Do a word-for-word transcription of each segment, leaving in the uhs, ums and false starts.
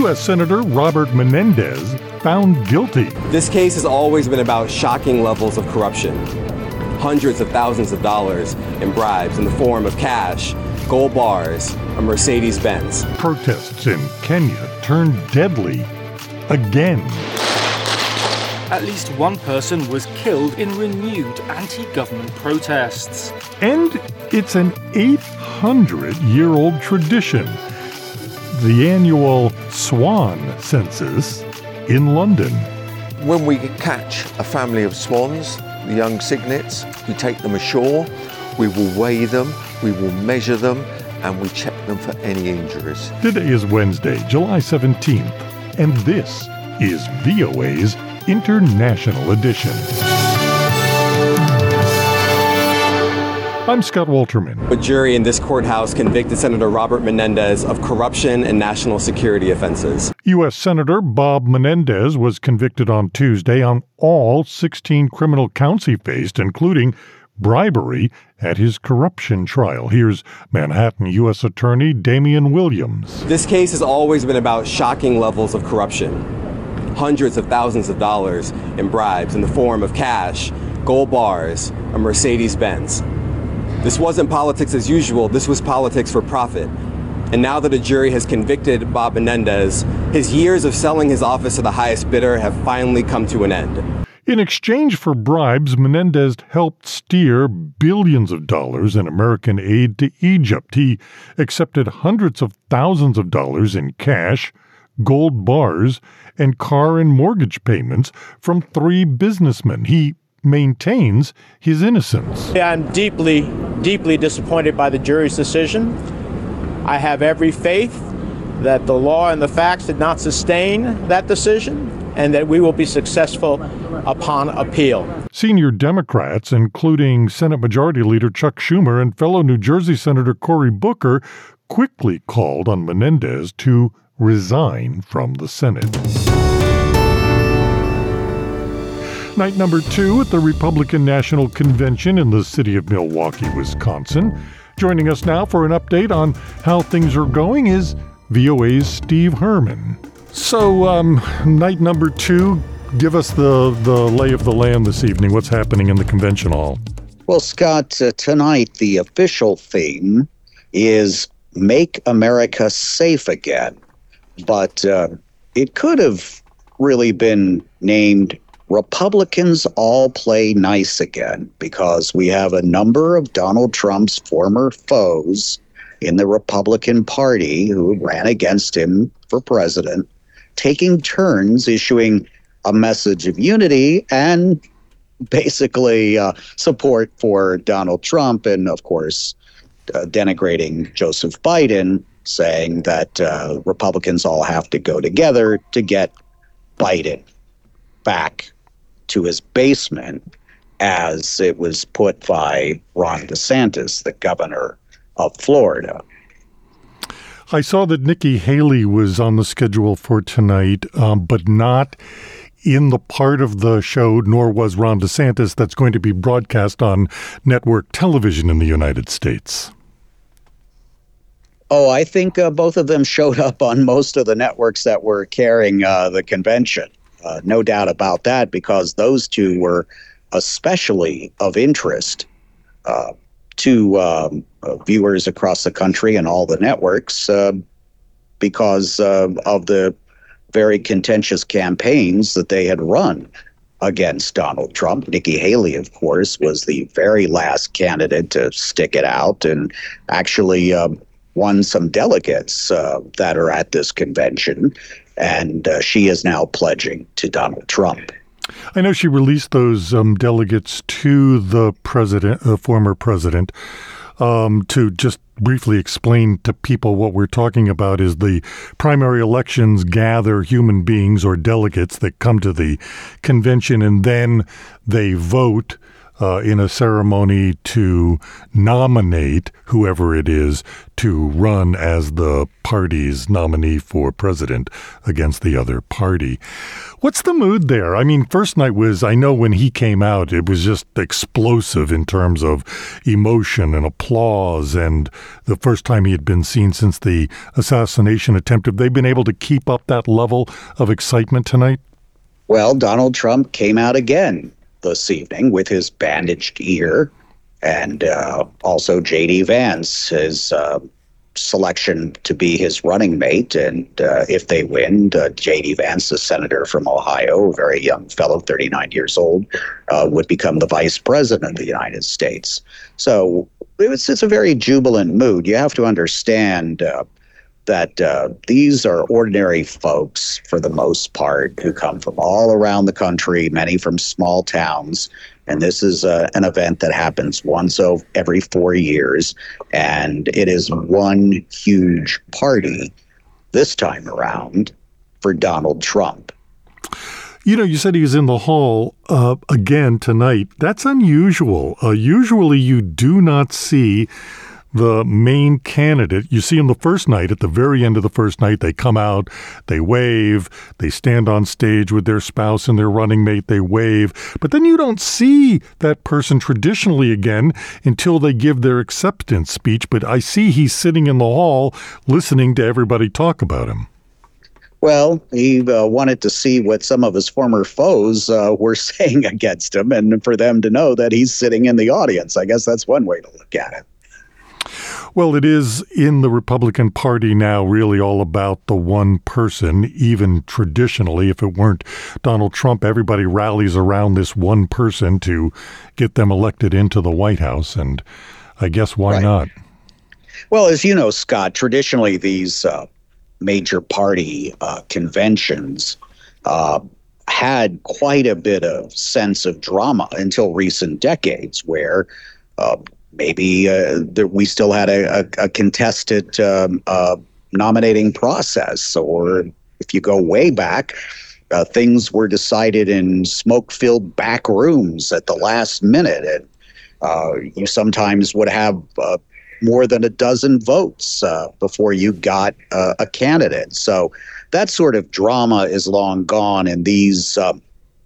U S Senator Robert Menendez found guilty. This case has always been about shocking levels of corruption. Hundreds of thousands of dollars in bribes in the form of cash, gold bars, a Mercedes-Benz. Protests in Kenya turned deadly again. At least one person was killed in renewed anti-government protests. And it's an eight hundred year old tradition. The annual Swan Census in London. When we catch a family of swans, the young cygnets, we take them ashore, we will weigh them, we will measure them, and we check them for any injuries. Today is Wednesday, July seventeenth, and this is V O A's International Edition. I'm Scott Walterman. A jury in this courthouse convicted Senator Robert Menendez of corruption and national security offenses. U S Senator Bob Menendez was convicted on Tuesday on all sixteen criminal counts he faced, including bribery at his corruption trial. Here's Manhattan U S Attorney Damian Williams. This case has always been about shocking levels of corruption. Hundreds of thousands of dollars in bribes in the form of cash, gold bars, a Mercedes-Benz. This wasn't politics as usual, this was politics for profit. And now that a jury has convicted Bob Menendez, his years of selling his office to the highest bidder have finally come to an end. In exchange for bribes, Menendez helped steer billions of dollars in American aid to Egypt. He accepted hundreds of thousands of dollars in cash, gold bars, and car and mortgage payments from three businessmen. He maintains his innocence. I'm deeply, deeply disappointed by the jury's decision. I have every faith that the law and the facts did not sustain that decision and that we will be successful upon appeal. Senior Democrats, including Senate Majority Leader Chuck Schumer and fellow New Jersey Senator Cory Booker, quickly called on Menendez to resign from the Senate. Night number two at the Republican National Convention in the city of Milwaukee, Wisconsin. Joining us now for an update on how things are going is V O A's Steve Herman. So, um, night number two, give us the, the lay of the land this evening. What's happening in the convention hall? Well, Scott, uh, tonight the official theme is Make America Safe Again. But uh, it could have really been named Republicans All Play Nice Again, because we have a number of Donald Trump's former foes in the Republican Party who ran against him for president, taking turns issuing a message of unity and basically uh, support for Donald Trump, and of course uh, denigrating Joseph Biden, saying that uh, Republicans all have to go together to get Biden back to his basement, as it was put by Ron DeSantis, the governor of Florida. I saw that Nikki Haley was on the schedule for tonight, um, but not in the part of the show, nor was Ron DeSantis, that's going to be broadcast on network television in the United States. Oh, I think uh, both of them showed up on most of the networks that were carrying uh, the convention. Uh, no doubt about that, because those two were especially of interest uh, to um, uh, viewers across the country and all the networks uh, because uh, of the very contentious campaigns that they had run against Donald Trump. Nikki Haley, of course, was the very last candidate to stick it out and actually um, won some delegates uh, that are at this convention. And uh, she is now pledging to Donald Trump. I know she released those um, delegates to the president, the former president, um, to just briefly explain to people what we're talking about is the primary elections gather human beings or delegates that come to the convention, and then they vote uh, in a ceremony to nominate whoever it is to run as the party's nominee for president against the other party. What's the mood there? I mean, first night was, I know when he came out, it was just explosive in terms of emotion and applause, and the first time he had been seen since the assassination attempt. Have they been able to keep up that level of excitement tonight? Well, Donald Trump came out again this evening with his bandaged ear, and uh, also J D. Vance, his uh, selection to be his running mate. And uh, if they win, uh, J D. Vance, the senator from Ohio, a very young fellow, thirty-nine years old, uh, would become the vice president of the United States. So it was, it's a very jubilant mood. You have to understand uh, that uh, these are ordinary folks, for the most part, who come from all around the country, many from small towns. And this is uh, an event that happens once every four years. And it is one huge party this time around for Donald Trump. You know, you said he was in the hall uh, again tonight. That's unusual. Uh, usually you do not see the main candidate. You see him the first night, at the very end of the first night, they come out, they wave, they stand on stage with their spouse and their running mate, they wave. But then you don't see that person traditionally again until they give their acceptance speech. But I see he's sitting in the hall listening to everybody talk about him. Well, he uh, wanted to see what some of his former foes uh, were saying against him, and for them to know that he's sitting in the audience. I guess that's one way to look at it. Well, it is in the Republican Party now really all about the one person. Even traditionally, if it weren't Donald Trump, everybody rallies around this one person to get them elected into the White House. And I guess why right. not? Well, as you know, Scott, traditionally these uh, major party uh, conventions uh, had quite a bit of sense of drama until recent decades, where uh, maybe uh, that we still had a, a, a contested um, uh, nominating process, or if you go way back, uh, things were decided in smoke-filled back rooms at the last minute, and uh, you sometimes would have uh, more than a dozen votes uh, before you got uh, a candidate. So that sort of drama is long gone, and these uh,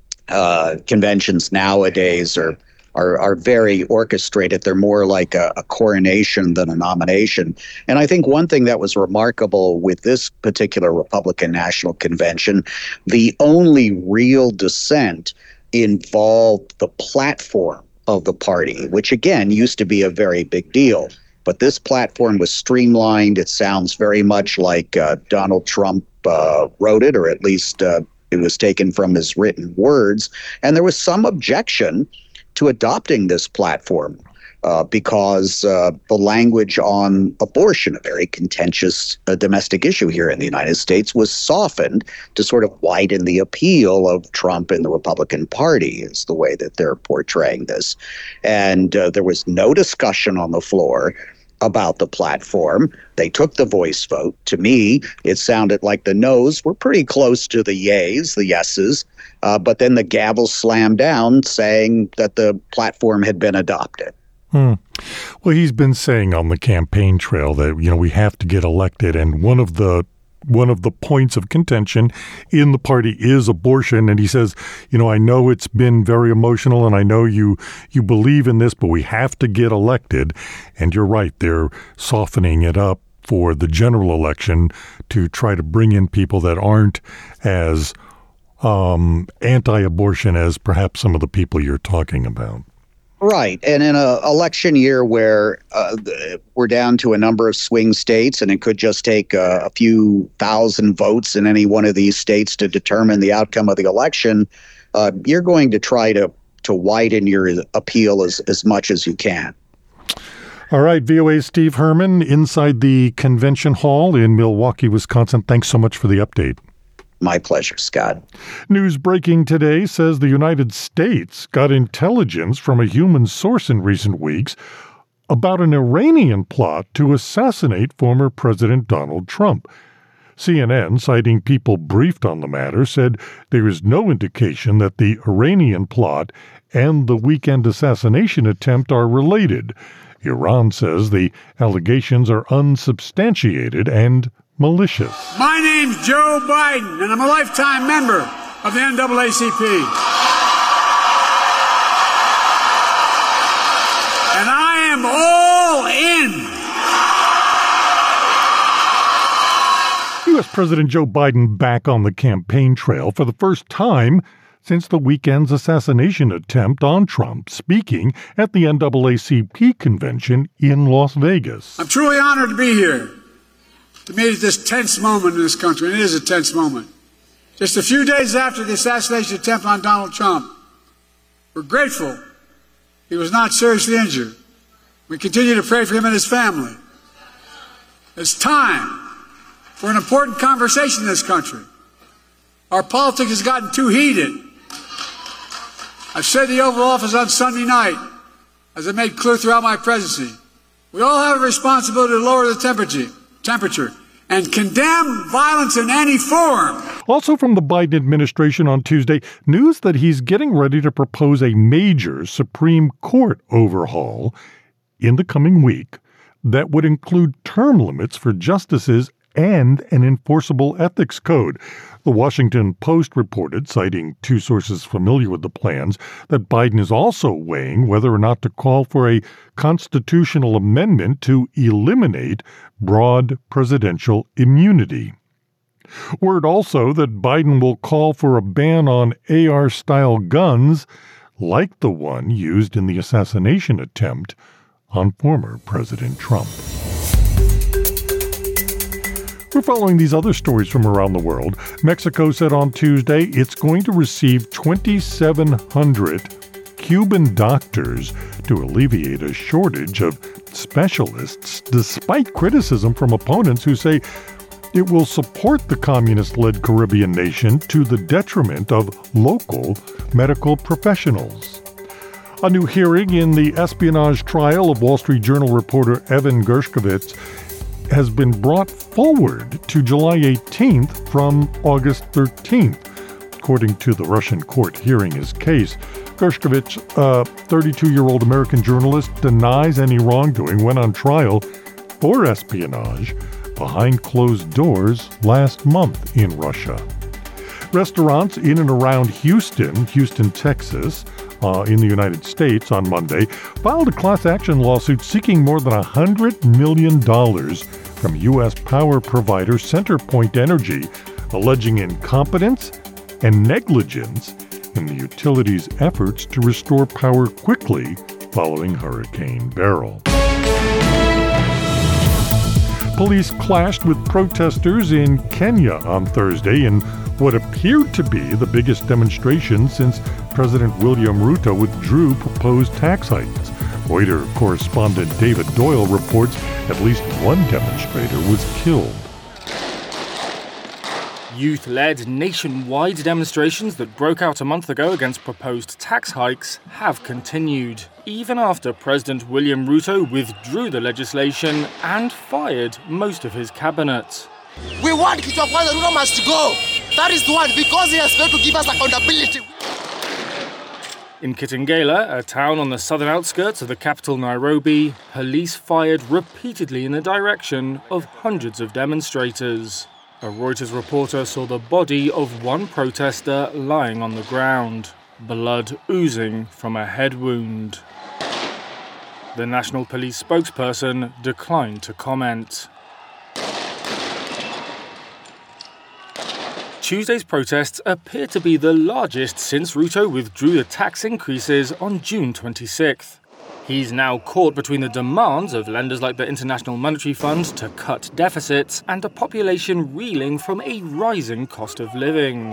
uh, conventions nowadays are Are, are very orchestrated. They're more like a, a coronation than a nomination. And I think one thing that was remarkable with this particular Republican National Convention, the only real dissent involved the platform of the party, which again used to be a very big deal. But this platform was streamlined. It sounds very much like uh, Donald Trump uh, wrote it, or at least uh, it was taken from his written words. And there was some objection to adopting this platform uh, because uh, the language on abortion, a very contentious uh, domestic issue here in the United States, was softened to sort of widen the appeal of Trump and the Republican Party, is the way that they're portraying this. And uh, there was no discussion on the floor about the platform. They took the voice vote. To me, it sounded like the no's were pretty close to the yays, the yeses, uh, but then the gavel slammed down saying that the platform had been adopted. Hmm. Well, he's been saying on the campaign trail that, you know, we have to get elected, and one of the One of the points of contention in the party is abortion. And he says, you know, I know it's been very emotional, and I know you you believe in this, but we have to get elected. And you're right, they're softening it up for the general election to try to bring in people that aren't as um, anti-abortion as perhaps some of the people you're talking about. Right. And in an election year where uh, we're down to a number of swing states, and it could just take uh, a few thousand votes in any one of these states to determine the outcome of the election, uh, you're going to try to, to widen your appeal as, as much as you can. All right. V O A's Steve Herman inside the convention hall in Milwaukee, Wisconsin. Thanks so much for the update. My pleasure, Scott. News breaking today says the United States got intelligence from a human source in recent weeks about an Iranian plot to assassinate former President Donald Trump. C N N, citing people briefed on the matter, said there is no indication that the Iranian plot and the weekend assassination attempt are related. Iran says the allegations are unsubstantiated and malicious. My name's Joe Biden, and I'm a lifetime member of the N double A C P. And I am all in. U S. President Joe Biden back on the campaign trail for the first time since the weekend's assassination attempt on Trump, speaking at the N double A C P convention in Las Vegas. I'm truly honored to be here, to meet at this tense moment in this country, and it is a tense moment. Just a few days after the assassination attempt on Donald Trump, we're grateful he was not seriously injured. We continue to pray for him and his family. It's time for an important conversation in this country. Our politics has gotten too heated. I've said the Oval Office on Sunday night, as I made clear throughout my presidency, we all have a responsibility to lower the temperature, temperature and condemn violence in any form. Also from the Biden administration on Tuesday, news that he's getting ready to propose a major Supreme Court overhaul in the coming week that would include term limits for justices and an enforceable ethics code. The Washington Post reported, citing two sources familiar with the plans, that Biden is also weighing whether or not to call for a constitutional amendment to eliminate broad presidential immunity. Word also that Biden will call for a ban on A R-style guns like the one used in the assassination attempt on former President Trump. We're following these other stories from around the world. Mexico said on Tuesday it's going to receive twenty-seven hundred Cuban doctors to alleviate a shortage of specialists, despite criticism from opponents who say it will support the communist-led Caribbean nation to the detriment of local medical professionals. A new hearing in the espionage trial of Wall Street Journal reporter Evan Gershkovich has been brought forward to July eighteenth from August thirteenth. According to the Russian court hearing his case, Gershkovich, a thirty-two-year-old American journalist, denies any wrongdoing, went on trial for espionage behind closed doors last month in Russia. Restaurants in and around Houston, Houston, Texas, Uh, in the United States on Monday, filed a class action lawsuit seeking more than one hundred million dollars from U S power provider CenterPoint Energy, alleging incompetence and negligence in the utility's efforts to restore power quickly following Hurricane Beryl. Police clashed with protesters in Kenya on Thursday in what appeared to be the biggest demonstration since President William Ruto withdrew proposed tax hikes. Reuters correspondent David Doyle reports at least one demonstrator was killed. Youth-led nationwide demonstrations that broke out a month ago against proposed tax hikes have continued, even after President William Ruto withdrew the legislation and fired most of his cabinet. We want Kitafuata Ruto must go. That is the one, because he has failed to give us accountability. In Kitengela, a town on the southern outskirts of the capital Nairobi, police fired repeatedly in the direction of hundreds of demonstrators. A Reuters reporter saw the body of one protester lying on the ground, blood oozing from a head wound. The National Police spokesperson declined to comment. Tuesday's protests appear to be the largest since Ruto withdrew the tax increases on June twenty-sixth. He's now caught between the demands of lenders like the International Monetary Fund to cut deficits and a population reeling from a rising cost of living.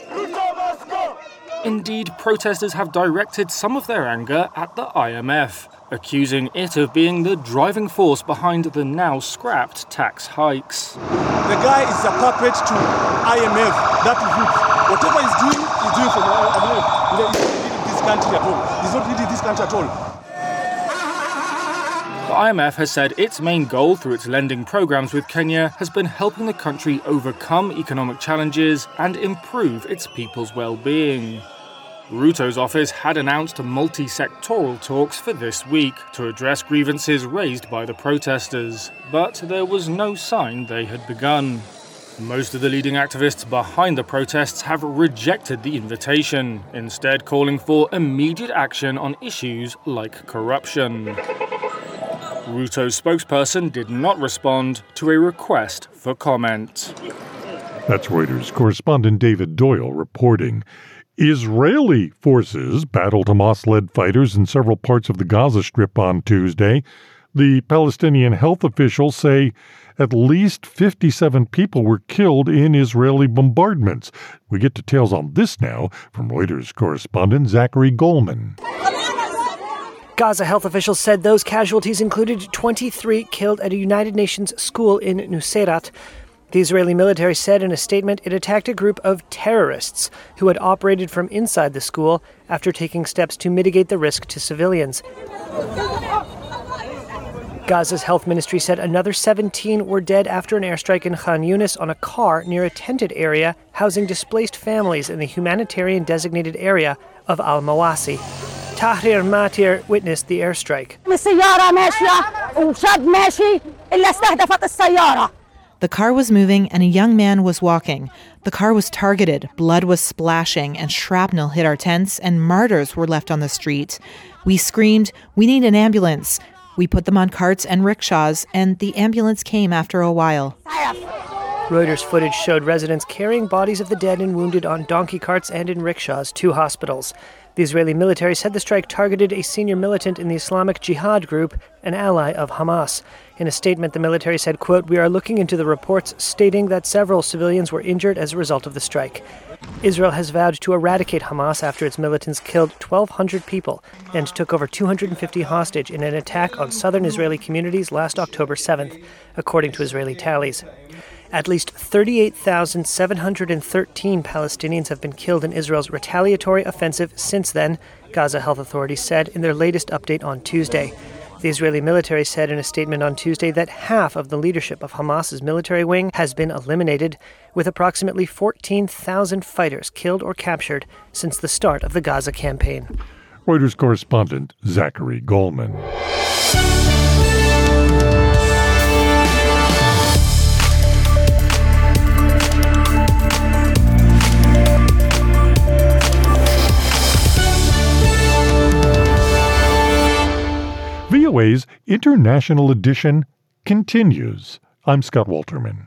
Indeed, protesters have directed some of their anger at the I M F, accusing it of being the driving force behind the now scrapped tax hikes. The guy is a puppet to I M F, that group. Whatever he's doing, he's doing for the I M F. He's not leading this country at all. He's not leading this country at all. The I M F has said its main goal through its lending programs with Kenya has been helping the country overcome economic challenges and improve its people's well-being. Ruto's office had announced multi-sectoral talks for this week to address grievances raised by the protesters, but there was no sign they had begun. Most of the leading activists behind the protests have rejected the invitation, instead calling for immediate action on issues like corruption. Ruto's spokesperson did not respond to a request for comment. That's Reuters correspondent David Doyle reporting. Israeli forces battled Hamas-led fighters in several parts of the Gaza Strip on Tuesday. The Palestinian health officials say at least fifty-seven people were killed in Israeli bombardments. We get details on this now from Reuters correspondent Zachary Goldman. Gaza health officials said those casualties included twenty-three killed at a United Nations school in Nuseirat. The Israeli military said in a statement it attacked a group of terrorists who had operated from inside the school after taking steps to mitigate the risk to civilians. Gaza's health ministry said another seventeen were dead after an airstrike in Khan Yunis on a car near a tented area housing displaced families in the humanitarian designated area of Al-Mawasi. Tahrir Matir witnessed the airstrike. The car was moving and a young man was walking. The car was targeted, blood was splashing, and shrapnel hit our tents, and martyrs were left on the street. We screamed, "We need an ambulance." We put them on carts and rickshaws, and the ambulance came after a while. Reuters footage showed residents carrying bodies of the dead and wounded on donkey carts and in rickshaws to hospitals. The Israeli military said the strike targeted a senior militant in the Islamic Jihad group, an ally of Hamas. In a statement, the military said, quote, "We are looking into the reports stating that several civilians were injured as a result of the strike." Israel has vowed to eradicate Hamas after its militants killed twelve hundred people and took over two hundred fifty hostage in an attack on southern Israeli communities last October seventh, according to Israeli tallies. At least thirty-eight thousand seven hundred thirteen Palestinians have been killed in Israel's retaliatory offensive since then, Gaza health authorities said in their latest update on Tuesday. The Israeli military said in a statement on Tuesday that half of the leadership of Hamas's military wing has been eliminated, with approximately fourteen thousand fighters killed or captured since the start of the Gaza campaign. Reuters correspondent Zachary Goldman. V O A's International Edition continues. I'm Scott Walterman.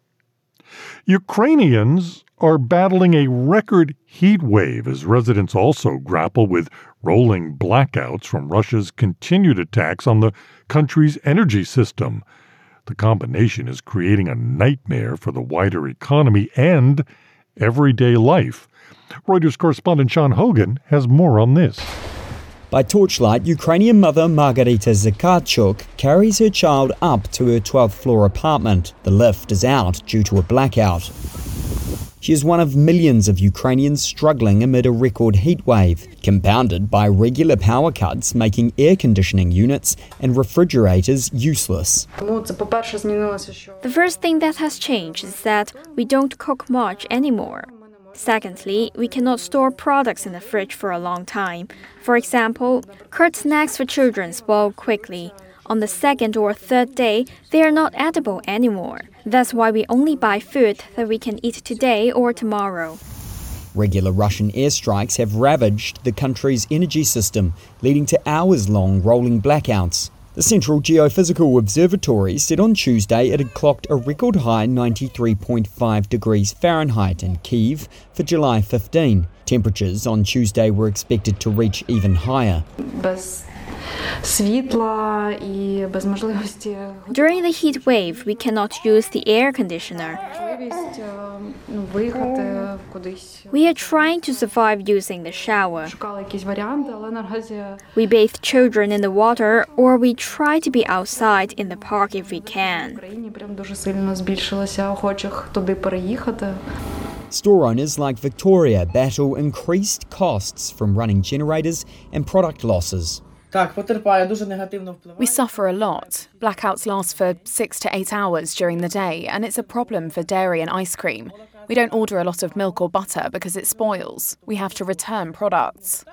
Ukrainians are battling a record heat wave as residents also grapple with rolling blackouts from Russia's continued attacks on the country's energy system. The combination is creating a nightmare for the wider economy and everyday life. Reuters correspondent Sean Hogan has more on this. By torchlight, Ukrainian mother Margarita Zakharchuk carries her child up to her twelfth floor apartment. The lift is out due to a blackout. She is one of millions of Ukrainians struggling amid a record heat wave, compounded by regular power cuts making air conditioning units and refrigerators useless. The first thing that has changed is that we don't cook much anymore. Secondly, we cannot store products in the fridge for a long time. For example, curd snacks for children spoil quickly. On the second or third day, they are not edible anymore. That's why we only buy food that we can eat today or tomorrow. Regular Russian airstrikes have ravaged the country's energy system, leading to hours-long rolling blackouts. The Central Geophysical Observatory said on Tuesday it had clocked a record high ninety-three point five degrees Fahrenheit in Kyiv for July fifteenth. Temperatures on Tuesday were expected to reach even higher. During the heat wave, we cannot use the air conditioner. We are trying to survive using the shower. We bathe children in the water, or we try to be outside in the park if we can. Store owners like Victoria battle increased costs from running generators and product losses. We suffer a lot. Blackouts last for six to eight hours during the day, and it's a problem for dairy and ice cream. We don't order a lot of milk or butter because it spoils. We have to return products.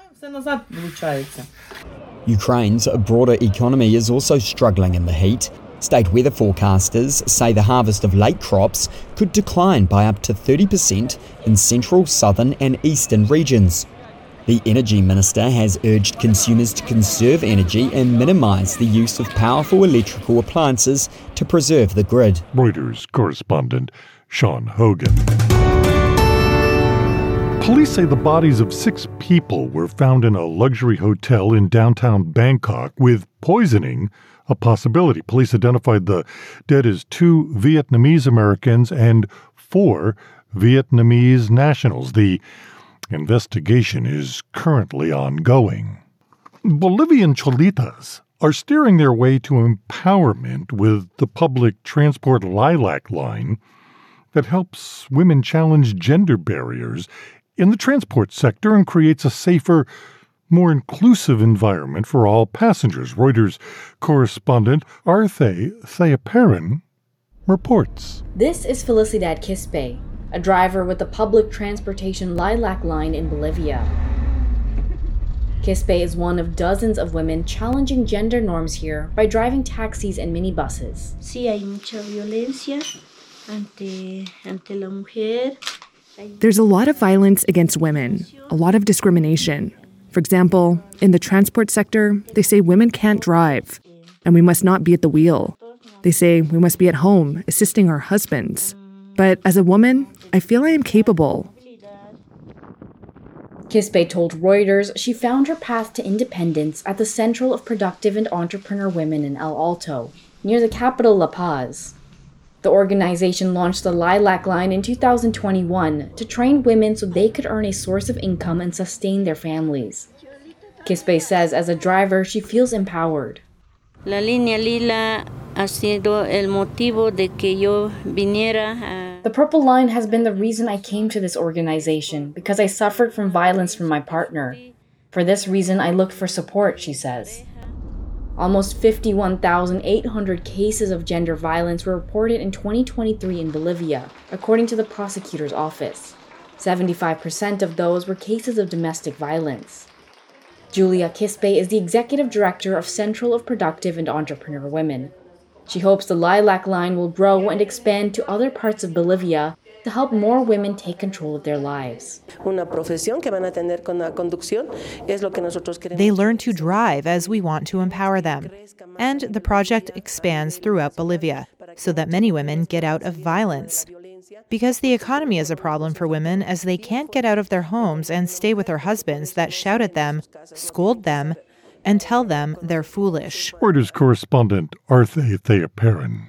Ukraine's broader economy is also struggling in the heat. State weather forecasters say the harvest of late crops could decline by up to thirty percent in central, southern and eastern regions. The Energy Minister has urged consumers to conserve energy and minimise the use of powerful electrical appliances to preserve the grid. Reuters correspondent Sean Hogan. Police say the bodies of six people were found in a luxury hotel in downtown Bangkok with poisoning a possibility. Police identified the dead as two Vietnamese Americans and four Vietnamese nationals. The investigation is currently ongoing. Bolivian Cholitas are steering their way to empowerment with the public transport Lilac line that helps women challenge gender barriers in the transport sector and creates a safer, more inclusive environment for all passengers. Reuters correspondent Arthe Theaperin reports. This is Felicidad Quispe, a driver with the public transportation Lilac line in Bolivia. Quispe is one of dozens of women challenging gender norms here by driving taxis and minibuses. Sí, hay mucha violencia ante, ante la mujer. There's a lot of violence against women, a lot of discrimination. For example, in the transport sector, they say women can't drive, and we must not be at the wheel. They say we must be at home, assisting our husbands. But as a woman, I feel I am capable. Quispe told Reuters she found her path to independence at the Central of Productive and Entrepreneur Women in El Alto, near the capital La Paz. The organization launched the Lilac Line in two thousand twenty-one to train women so they could earn a source of income and sustain their families. Quispe says as a driver, she feels empowered. La línea lila ha sido el motivo de que yo viniera a... The Purple Line has been the reason I came to this organization because I suffered from violence from my partner. For this reason, I looked for support, she says. Almost fifty-one thousand eight hundred cases of gender violence were reported in twenty twenty-three in Bolivia, according to the prosecutor's office. seventy-five percent of those were cases of domestic violence. Julia Quispe is the executive director of Central of Productive and Entrepreneur Women. She hopes the Lilac Line will grow and expand to other parts of Bolivia to help more women take control of their lives. They learn to drive as we want to empower them. And the project expands throughout Bolivia so that many women get out of violence. Because the economy is a problem for women as they can't get out of their homes and stay with their husbands that shout at them, scold them, and tell them they're foolish. Reuters correspondent Arthe Theaperin.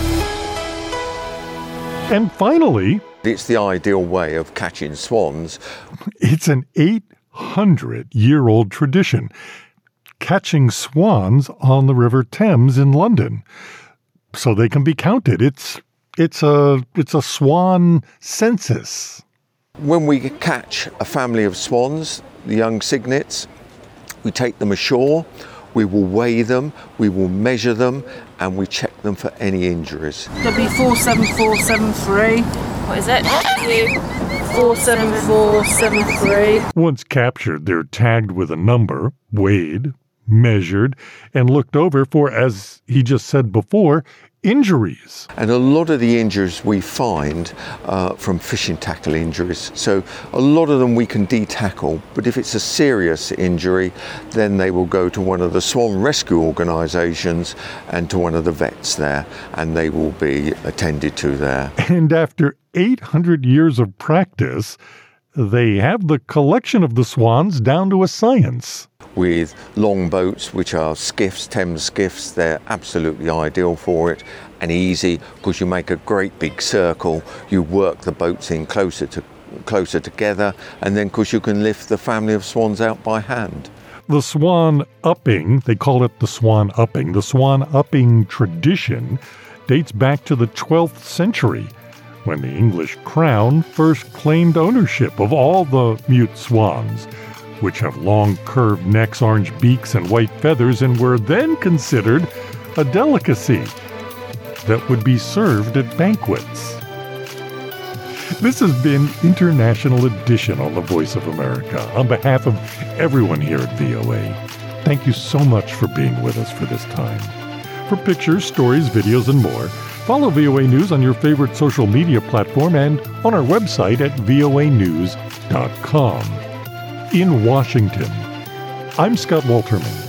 And finally, it's the ideal way of catching swans. It's an eight hundred year old tradition, catching swans on the River Thames in London, so they can be counted. It's it's a it's a swan census. When we catch a family of swans, the young cygnets, we take them ashore. We will weigh them, we will measure them, and we check them for any injuries. W four seven four seven three. What is it? four seven four seven three. Once captured, they're tagged with a number, weighed, measured, and looked over for, as he just said before, injuries. And a lot of the injuries we find uh, from fishing tackle injuries. So a lot of them we can de-tackle, but if it's a serious injury, then they will go to one of the swan rescue organisations and to one of the vets there, and they will be attended to there. And after eight hundred years of practice, they have the collection of the swans down to a science. With long boats, which are skiffs, Thames skiffs, they're absolutely ideal for it and easy because you make a great big circle, you work the boats in closer to closer together, and then because you can lift the family of swans out by hand. The swan upping, they call it the swan upping, the swan upping tradition dates back to the twelfth century, when the English crown first claimed ownership of all the mute swans. which have long curved necks, orange beaks, and white feathers, and were then considered a delicacy that would be served at banquets. This has been International Edition on the Voice of America. On behalf of everyone here at V O A, thank you so much for being with us for this time. For pictures, stories, videos, and more, follow V O A News on your favorite social media platform and on our website at V O A news dot com. In Washington, I'm Scott Walterman.